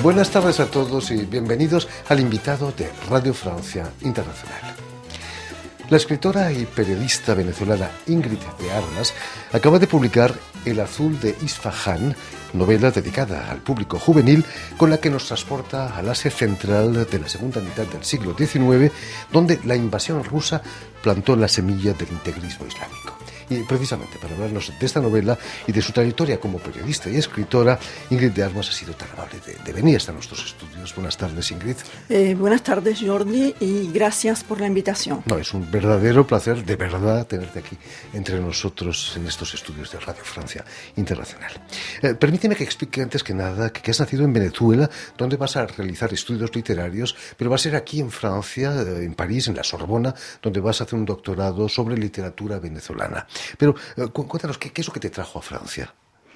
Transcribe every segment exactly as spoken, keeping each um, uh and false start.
Buenas tardes a todos y bienvenidos al invitado de Radio Francia Internacional. La escritora y periodista venezolana Ingrid de Armas acaba de publicar El azul de Isfahán, novela dedicada al público juvenil con la que nos transporta al Asia Central de la segunda mitad del siglo diecinueve, donde la invasión rusa plantó la semilla del integrismo islámico. Y precisamente para hablarnos de esta novela y de su trayectoria como periodista y escritora, Ingrid de Armas ha sido tan amable de, de venir hasta nuestros estudios. Buenas tardes, Ingrid. Eh, buenas tardes, Jordi, y gracias por la invitación. No, es un verdadero placer, de verdad, tenerte aquí entre nosotros en estos estudios de Radio Francia Internacional. Eh, permíteme que explique antes que nada que, que has nacido en Venezuela, donde vas a realizar estudios literarios, pero va a ser aquí en Francia, eh, en París, en la Sorbona, donde vas a hacer un doctorado sobre literatura venezolana. Pero uh, cuéntanos, ¿qué, ¿qué es lo que te trajo a Francia?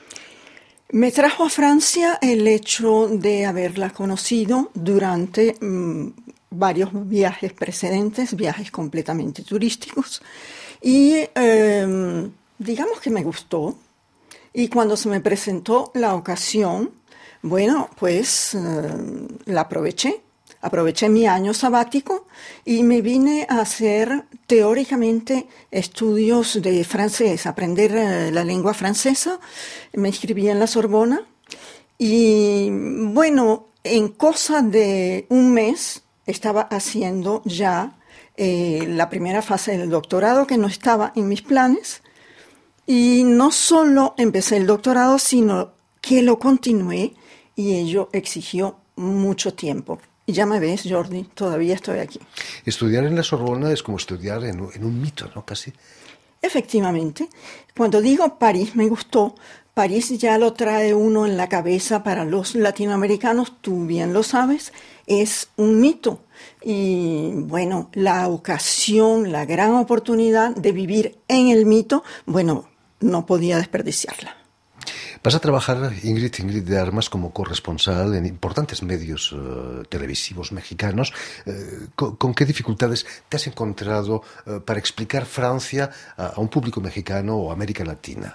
Me trajo a Francia el hecho de haberla conocido durante mmm, varios viajes precedentes, viajes completamente turísticos, y eh, digamos que me gustó. Y cuando se me presentó la ocasión, bueno, pues eh, la aproveché. Aproveché mi año sabático y me vine a hacer teóricamente estudios de francés, aprender eh, la lengua francesa. Me inscribí en la Sorbona y, bueno, en cosa de un mes estaba haciendo ya eh, la primera fase del doctorado, que no estaba en mis planes. Y no solo empecé el doctorado, sino que lo continué, y ello exigió mucho tiempo. Y ya me ves, Jordi, todavía estoy aquí. Estudiar en la Sorbona es como estudiar en un, en un mito, ¿no? Casi. Efectivamente. Cuando digo París me gustó, París ya lo trae uno en la cabeza para los latinoamericanos, tú bien lo sabes, es un mito. Y bueno, la ocasión, la gran oportunidad de vivir en el mito, bueno, no podía desperdiciarla. Vas a trabajar, Ingrid, Ingrid de Armas, como corresponsal en importantes medios uh, televisivos mexicanos. Uh, ¿con, ¿Con qué dificultades te has encontrado uh, para explicar Francia a, a un público mexicano o América Latina?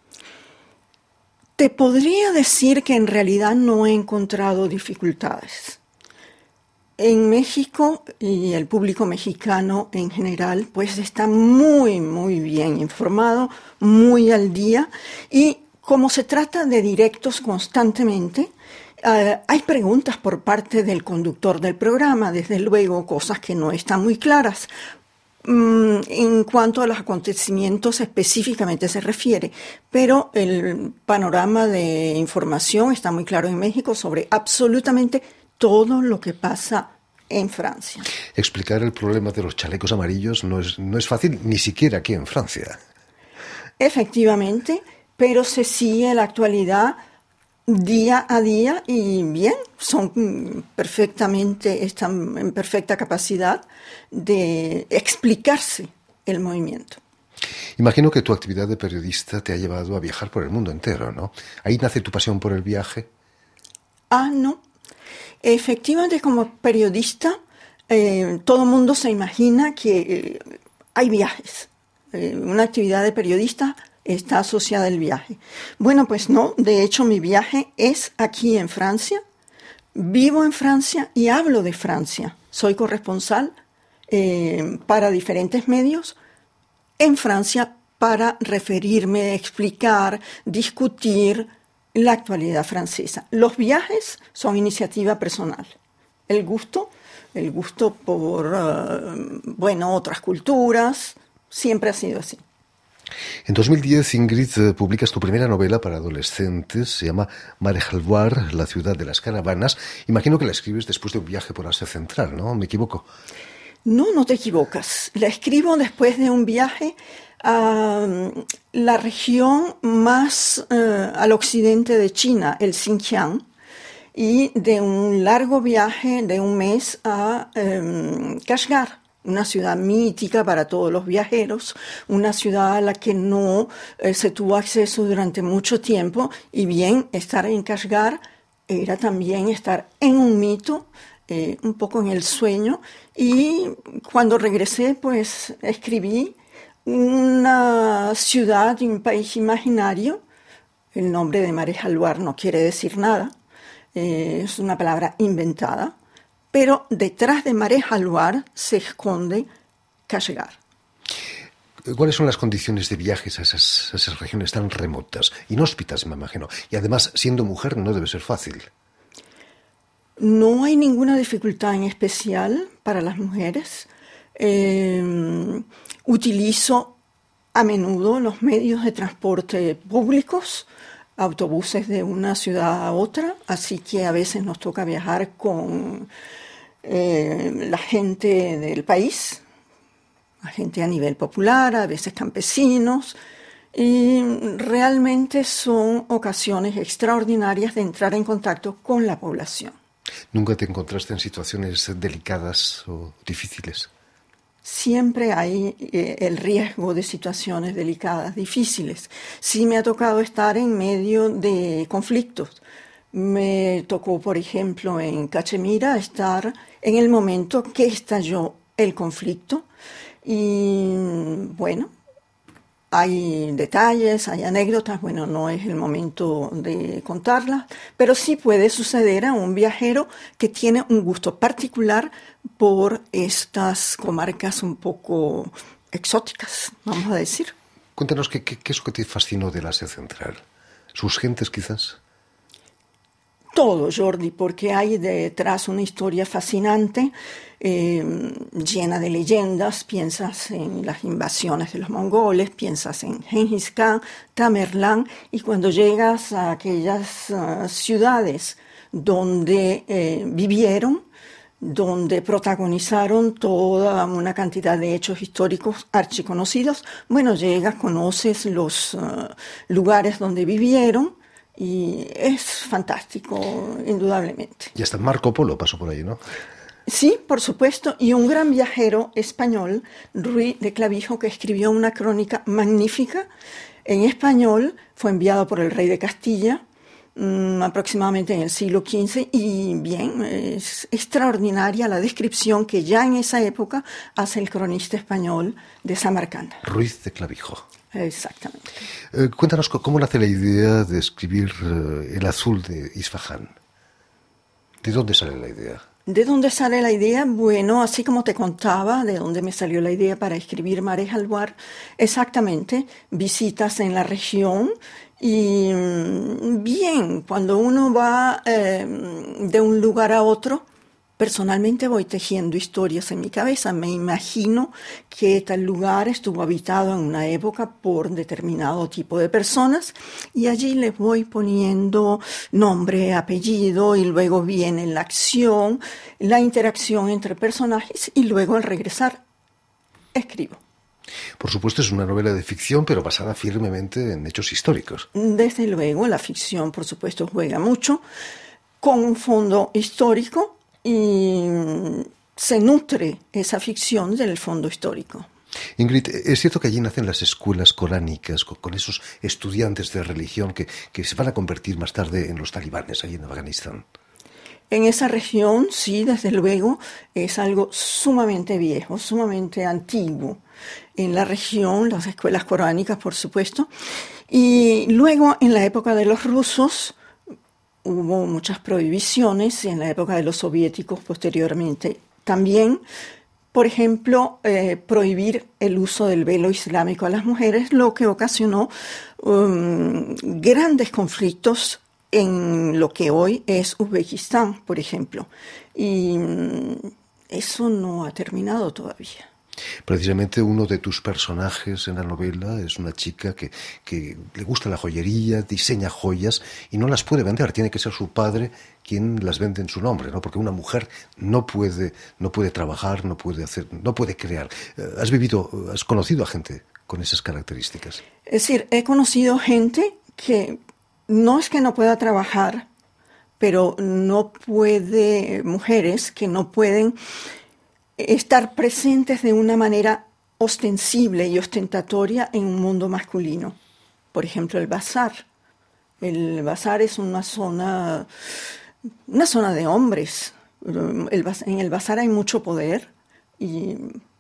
Te podría decir que en realidad no he encontrado dificultades. En México, y el público mexicano en general, pues está muy, muy bien informado, muy al día, y como se trata de directos constantemente, uh, hay preguntas por parte del conductor del programa, desde luego cosas que no están muy claras. Um, en cuanto a los acontecimientos específicamente se refiere, pero el panorama de información está muy claro en México sobre absolutamente todo lo que pasa en Francia. Explicar el problema de los chalecos amarillos no es, no es fácil, ni siquiera aquí en Francia. Efectivamente, pero se sigue la actualidad día a día y bien, son perfectamente, están en perfecta capacidad de explicarse el movimiento. Imagino que tu actividad de periodista te ha llevado a viajar por el mundo entero, ¿no? ¿Ahí nace tu pasión por el viaje? Ah, no. Efectivamente, como periodista, eh, todo el mundo se imagina que eh, hay viajes. Eh, una actividad de periodista está asociada al viaje. Bueno, pues no, de hecho mi viaje es aquí en Francia, vivo en Francia y hablo de Francia. Soy corresponsal eh, para diferentes medios en Francia para referirme, explicar, discutir la actualidad francesa. Los viajes son iniciativa personal. El gusto, el gusto por, uh, bueno, otras culturas, siempre ha sido así. En dos mil diez, Ingrid, publicas tu primera novela para adolescentes, se llama Marejalvar, la ciudad de las caravanas. Imagino que la escribes después de un viaje por Asia Central, ¿no? ¿Me equivoco? No, no te equivocas. La escribo después de un viaje a la región más uh, al occidente de China, el Xinjiang, y de un largo viaje de un mes a um, Kashgar, una ciudad mítica para todos los viajeros, una ciudad a la que no eh, se tuvo acceso durante mucho tiempo, y bien, estar en Kashgar era también estar en un mito, eh, un poco en el sueño, y cuando regresé, pues escribí una ciudad y un país imaginario. El nombre de Marejalvar no quiere decir nada, eh, es una palabra inventada, pero detrás de Marez Alluar se esconde Callegar. ¿Cuáles son las condiciones de viajes a esas, a esas regiones tan remotas, inhóspitas, me imagino? Y además, siendo mujer, no debe ser fácil. No hay ninguna dificultad en especial para las mujeres. Eh, utilizo a menudo los medios de transporte públicos, autobuses de una ciudad a otra, así que a veces nos toca viajar con eh, la gente del país, la gente a nivel popular, a veces campesinos, y realmente son ocasiones extraordinarias de entrar en contacto con la población. ¿Nunca te encontraste en situaciones delicadas o difíciles? Siempre hay eh, el riesgo de situaciones delicadas, difíciles. Sí me ha tocado estar en medio de conflictos. Me tocó, por ejemplo, en Cachemira estar en el momento que estalló el conflicto. Y bueno, hay detalles, hay anécdotas, bueno, no es el momento de contarlas, pero sí puede suceder a un viajero que tiene un gusto particular por estas comarcas un poco exóticas, vamos a decir. Cuéntanos, ¿qué, qué, qué es lo que te fascinó del Asia Central? ¿Sus gentes, quizás? Todo, Jordi, porque hay detrás una historia fascinante, eh, llena de leyendas. Piensas en las invasiones de los mongoles, piensas en Genghis Khan, Tamerlán, y cuando llegas a aquellas uh, ciudades donde eh, vivieron, donde protagonizaron toda una cantidad de hechos históricos archiconocidos, bueno, llegas, conoces los uh, lugares donde vivieron, y es fantástico, indudablemente. Y hasta Marco Polo pasó por ahí, ¿no? Sí, por supuesto, y un gran viajero español, Ruy de Clavijo, que escribió una crónica magnífica en español, fue enviado por el rey de Castilla, mmm, aproximadamente en el siglo quince, y bien, es extraordinaria la descripción que ya en esa época hace el cronista español de Samarcanda. Ruiz de Clavijo. Exactamente. Eh, cuéntanos cómo nace la idea de escribir eh, El azul de Isfahán. ¿De dónde sale la idea? ¿De dónde sale la idea? Bueno, así como te contaba, de dónde me salió la idea para escribir Marez Alluar, exactamente, visitas en la región y bien, cuando uno va eh, de un lugar a otro, personalmente voy tejiendo historias en mi cabeza. Me imagino que tal lugar estuvo habitado en una época por determinado tipo de personas y allí les voy poniendo nombre, apellido y luego viene la acción, la interacción entre personajes y luego al regresar escribo. Por supuesto es una novela de ficción, pero basada firmemente en hechos históricos. Desde luego, la ficción, por supuesto, juega mucho con un fondo histórico y se nutre esa ficción del fondo histórico. Ingrid, ¿es cierto que allí nacen las escuelas coránicas con, con esos estudiantes de religión que, que se van a convertir más tarde en los talibanes allí en Afganistán? En esa región, sí, desde luego, es algo sumamente viejo, sumamente antiguo. En la región, las escuelas coránicas, por supuesto. Y luego, en la época de los rusos, hubo muchas prohibiciones, y en la época de los soviéticos posteriormente también. Por ejemplo, eh, prohibir el uso del velo islámico a las mujeres, lo que ocasionó um, grandes conflictos en lo que hoy es Uzbekistán, por ejemplo. Y um, eso no ha terminado todavía. Precisamente uno de tus personajes en la novela es una chica que, que le gusta la joyería, diseña joyas y no las puede vender. Tiene que ser su padre quien las vende en su nombre, ¿no? Porque una mujer no puede, no puede trabajar, no puede hacer, no puede crear. ¿Has vivido, has conocido a gente con esas características? Es decir, he conocido gente que no es que no pueda trabajar, pero no puede, mujeres que no pueden estar presentes de una manera ostensible y ostentatoria en un mundo masculino. Por ejemplo, el bazar. El bazar es una zona, una zona de hombres. El, en el bazar hay mucho poder y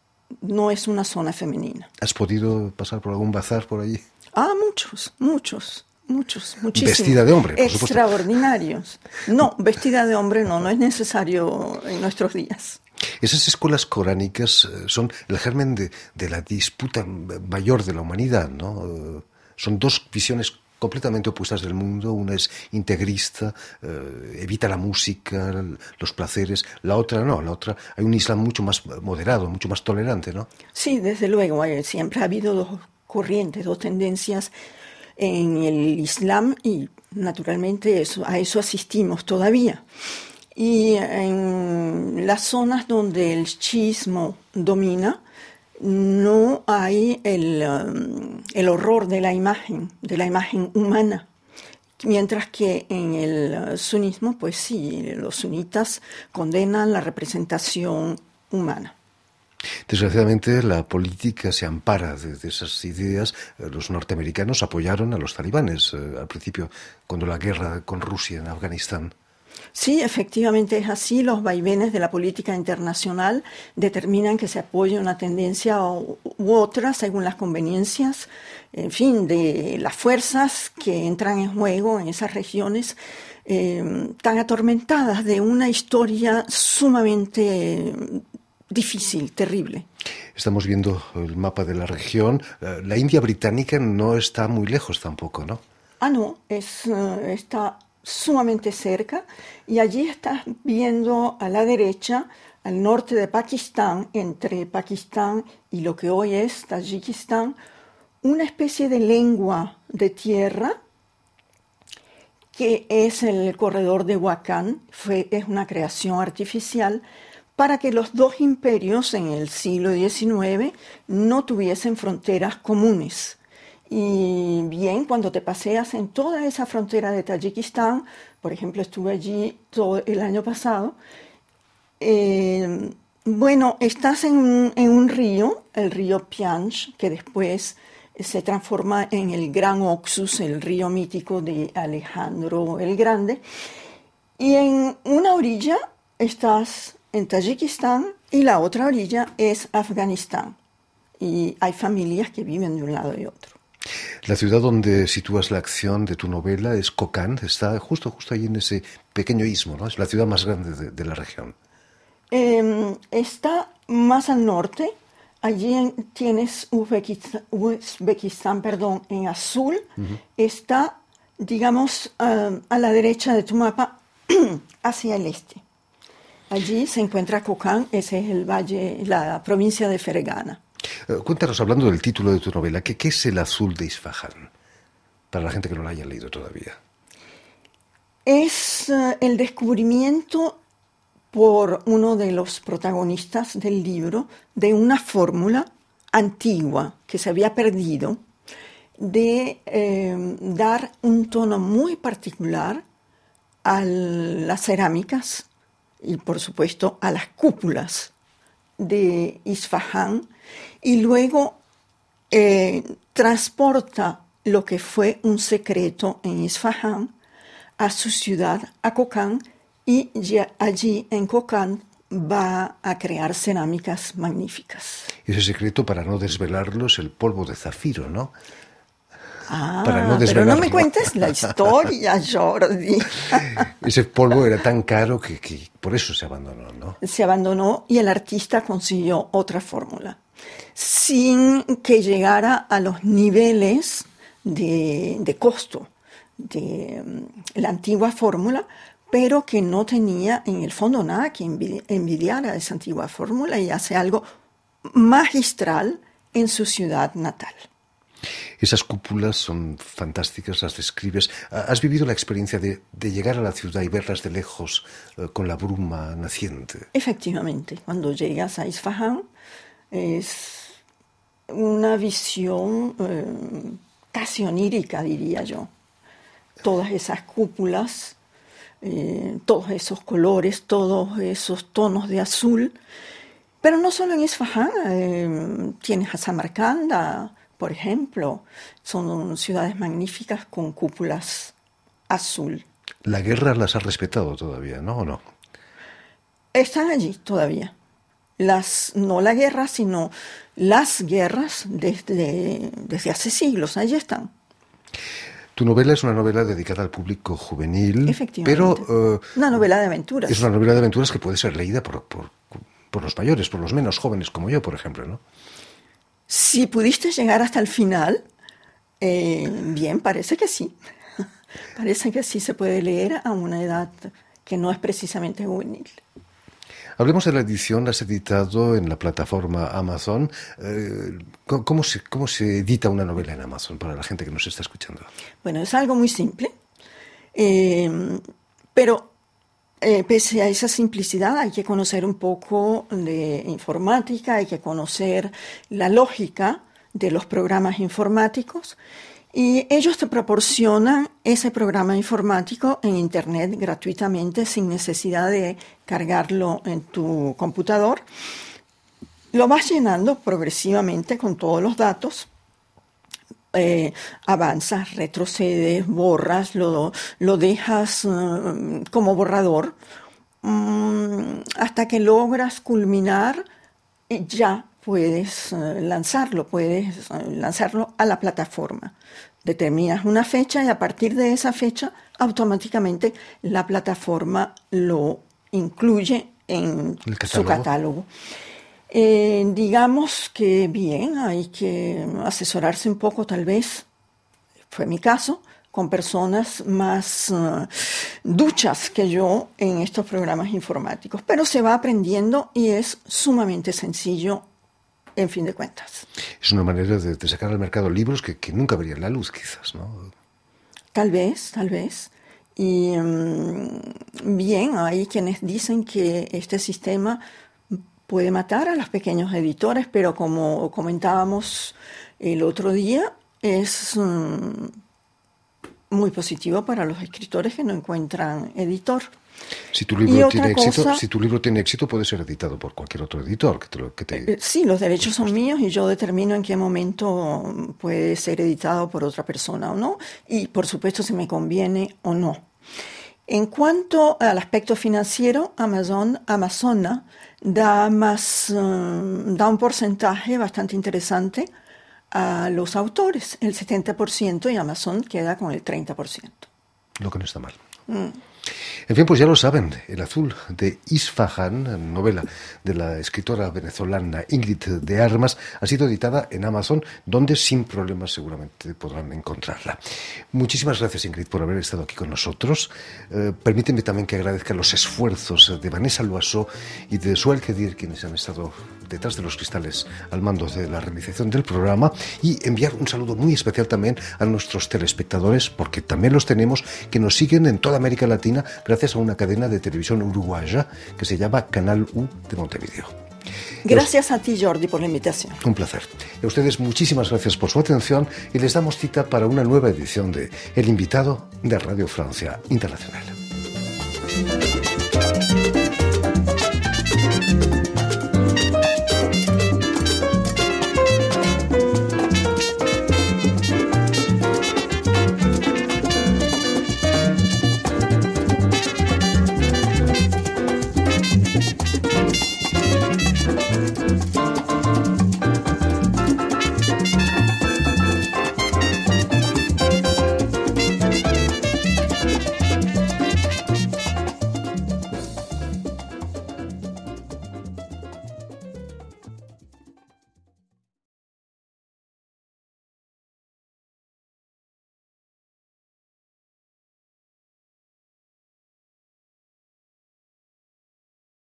no es una zona femenina. ¿Has podido pasar por algún bazar por allí? Ah, muchos, muchos, muchos, muchísimos. Vestida de hombre, por extraordinarios. Supuesto. No, vestida de hombre no, no es necesario en nuestros días. Esas escuelas coránicas son el germen de, de la disputa mayor de la humanidad, ¿no? Son dos visiones completamente opuestas del mundo. Una es integrista, eh, evita la música, los placeres. La otra no, la otra hay un Islam mucho más moderado, mucho más tolerante, ¿no? Sí, desde luego. Siempre ha habido dos corrientes, dos tendencias en el Islam y naturalmente eso, a eso asistimos todavía. Y en las zonas donde el chiismo domina, no hay el, um, el horror de la imagen, de la imagen humana. Mientras que en el sunismo, pues sí, los sunitas condenan la representación humana. Desgraciadamente, la política se ampara de, de esas ideas. Los norteamericanos apoyaron a los talibanes eh, al principio, cuando la guerra con Rusia en Afganistán. Sí, efectivamente es así. Los vaivenes de la política internacional determinan que se apoye una tendencia u, u otra según las conveniencias, en fin, de las fuerzas que entran en juego en esas regiones eh, tan atormentadas de una historia sumamente difícil, terrible. Estamos viendo el mapa de la región. La India británica no está muy lejos tampoco, ¿no? Ah, no, es, uh, está sumamente cerca, y allí estás viendo a la derecha, al norte de Pakistán, entre Pakistán y lo que hoy es Tayikistán, una especie de lengua de tierra que es el corredor de Wakhan. Fue, es una creación artificial para que los dos imperios en el siglo diecinueve no tuviesen fronteras comunes. Y bien, cuando te paseas en toda esa frontera de Tayikistán, por ejemplo, estuve allí todo el año pasado, eh, bueno, estás en un, en un río, el río Pianch, que después se transforma en el Gran Oxus, el río mítico de Alejandro el Grande, y en una orilla estás en Tayikistán y la otra orilla es Afganistán, y hay familias que viven de un lado y otro. La ciudad donde sitúas la acción de tu novela es Kokand, está justo, justo ahí en ese pequeño istmo, ¿no? Es la ciudad más grande de, de la región. Eh, está más al norte, allí en, tienes Uzbekistán, Uzbekistán perdón, en azul, uh-huh. Está, digamos, uh, a la derecha de tu mapa, hacia el este. Allí se encuentra Kokand, ese es el valle, la provincia de Fergana. Uh, cuéntanos, hablando del título de tu novela, ¿qué, ¿qué es el azul de Isfahán? Para la gente que no la haya leído todavía. Es uh, el descubrimiento por uno de los protagonistas del libro de una fórmula antigua que se había perdido de eh, dar un tono muy particular a las cerámicas y, por supuesto, a las cúpulas de Isfahán, y luego eh, transporta lo que fue un secreto en Isfahán a su ciudad, a Kokand, y ya allí en Kokand va a crear cerámicas magníficas. Ese secreto, para no desvelarlo, es el polvo de zafiro, ¿no? Ah, para no pero no me cuentes la historia, Jordi. Ese polvo era tan caro que, que por eso se abandonó, ¿no? Se abandonó y el artista consiguió otra fórmula, sin que llegara a los niveles de, de costo de um, la antigua fórmula, pero que no tenía en el fondo nada que envidiar a esa antigua fórmula, y hace algo magistral en su ciudad natal. Esas cúpulas son fantásticas, las describes. ¿Has vivido la experiencia de, de llegar a la ciudad y verlas de lejos eh, con la bruma naciente? Efectivamente, cuando llegas a Isfahán es una visión eh, casi onírica, diría yo. Todas esas cúpulas, eh, todos esos colores, todos esos tonos de azul. Pero no solo en Isfahán, eh, tienes a Samarcanda, por ejemplo, son ciudades magníficas con cúpulas azul. La guerra las ha respetado todavía, ¿no? ¿O no? Están allí todavía. Las, no la guerra, sino las guerras desde, desde hace siglos, allí están. Tu novela es una novela dedicada al público juvenil. Efectivamente. Pero, uh, una novela de aventuras. Es una novela de aventuras que puede ser leída por, por, por los mayores, por los menos jóvenes como yo, por ejemplo, ¿no? Si pudiste llegar hasta el final, eh, bien, parece que sí. Parece que sí se puede leer a una edad que no es precisamente juvenil. Hablemos de la edición. La has editado en la plataforma Amazon. Eh, ¿cómo, se, ¿Cómo se edita una novela en Amazon para la gente que nos está escuchando? Bueno, es algo muy simple, eh, pero eh, pese a esa simplicidad hay que conocer un poco de informática, hay que conocer la lógica de los programas informáticos. Y ellos te proporcionan ese programa informático en Internet gratuitamente, sin necesidad de cargarlo en tu computador. Lo vas llenando progresivamente con todos los datos. Eh, avanzas, retrocedes, borras, lo, lo dejas uh, como borrador um, hasta que logras culminar y ya puedes uh, lanzarlo, puedes uh, lanzarlo a la plataforma. Determinas una fecha y a partir de esa fecha automáticamente la plataforma lo incluye en su catálogo. Eh, digamos que bien, hay que asesorarse un poco, tal vez, fue mi caso, con personas más uh, duchas que yo en estos programas informáticos, pero se va aprendiendo y es sumamente sencillo en fin de cuentas. Es una manera de, de sacar al mercado libros que, que nunca verían la luz, quizás, ¿no? Tal vez, tal vez. Y um, bien, hay quienes dicen que este sistema puede matar a los pequeños editores, pero como comentábamos el otro día, es um, muy positivo para los escritores que no encuentran editor. Si tu libro tiene cosa, éxito, si tu libro tiene éxito, puede ser editado por cualquier otro editor que te lo, que te... Eh, sí, los derechos son míos y yo determino en qué momento puede ser editado por otra persona o no, y por supuesto si me conviene o no. En cuanto al aspecto financiero, Amazon, Amazona da más, um, da un porcentaje bastante interesante a los autores, el setenta por ciento, y Amazon queda con el treinta por ciento. Lo que no está mal. Mm. En fin, pues ya lo saben, El azul de Isfahan, novela de la escritora venezolana Ingrid de Armas, ha sido editada en Amazon, donde sin problemas seguramente podrán encontrarla. Muchísimas gracias, Ingrid, por haber estado aquí con nosotros. Eh, permíteme también que agradezca los esfuerzos de Vanessa Loiseau y de Suel Kedir, quienes han estado detrás de los cristales al mando de la realización del programa, y enviar un saludo muy especial también a nuestros telespectadores, porque también los tenemos, que nos siguen en toda América Latina gracias a una cadena de televisión uruguaya que se llama Canal U de Montevideo. Gracias a ti, Jordi, por la invitación. Un placer. A ustedes muchísimas gracias por su atención y les damos cita para una nueva edición de El Invitado de Radio Francia Internacional.